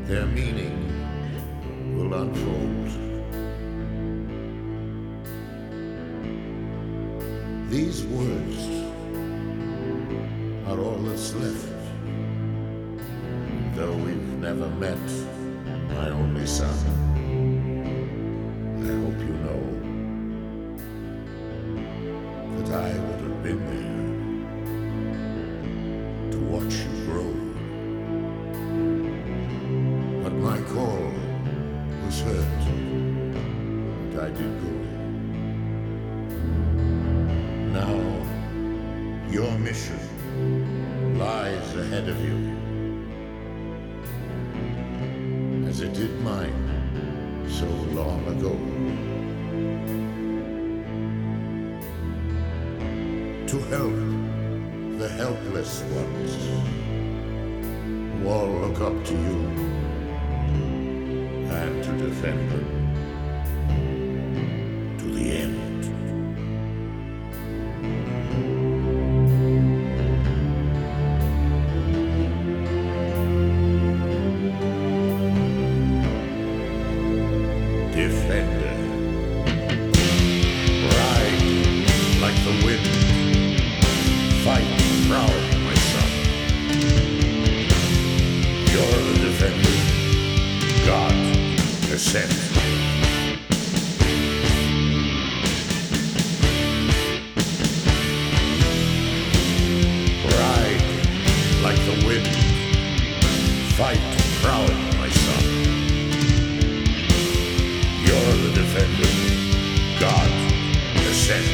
their meaning will unfold. These words are all that's left. Though we've never met, my only son, I hope you know that I would have been there to watch you grow. But my call was heard, and I did go. Now, your mission lies ahead of you, as it did mine so long ago. To help the helpless ones who all look up to you, and to defend them to the end. Defender, ride like the wind, fight proud, my son. You're the defender God has sent. Ride like the wind, fight proud, my son. You're the defender God has sent.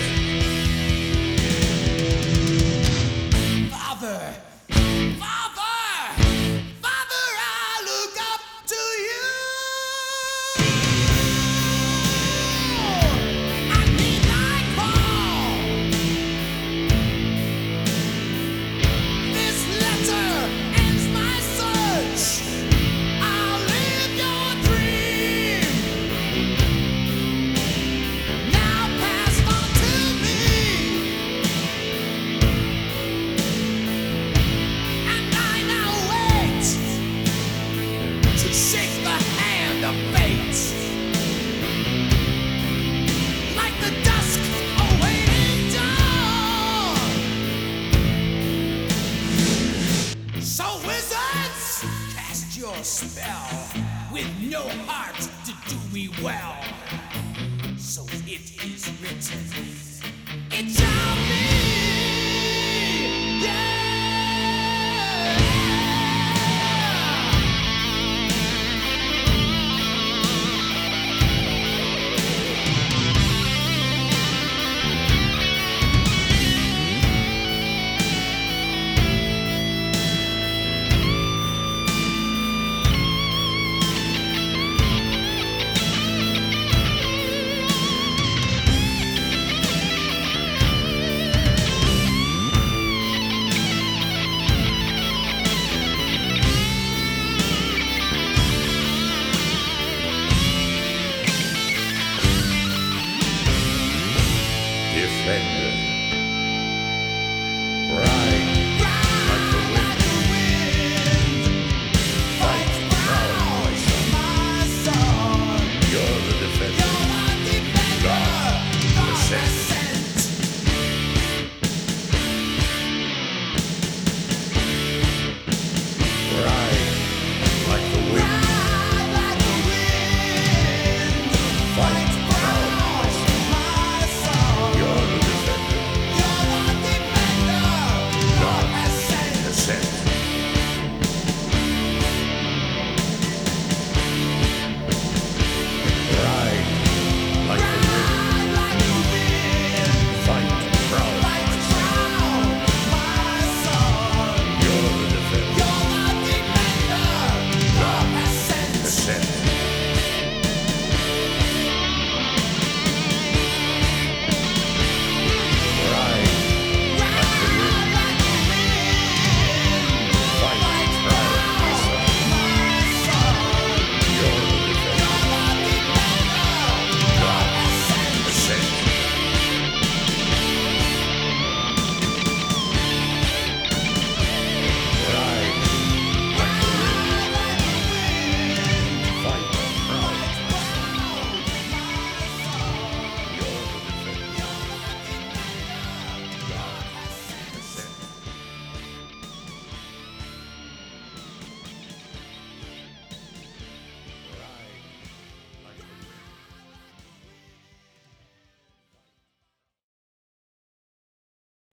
Father, Father, Father, I look up to you. I need thy call. This letter ends my search. I'll live your dream. Now pass on to me, and I now wait to shake the hand of fate, like the dusk awaiting dawn. So wizards, cast your spell with no heart to do me well. So it is written.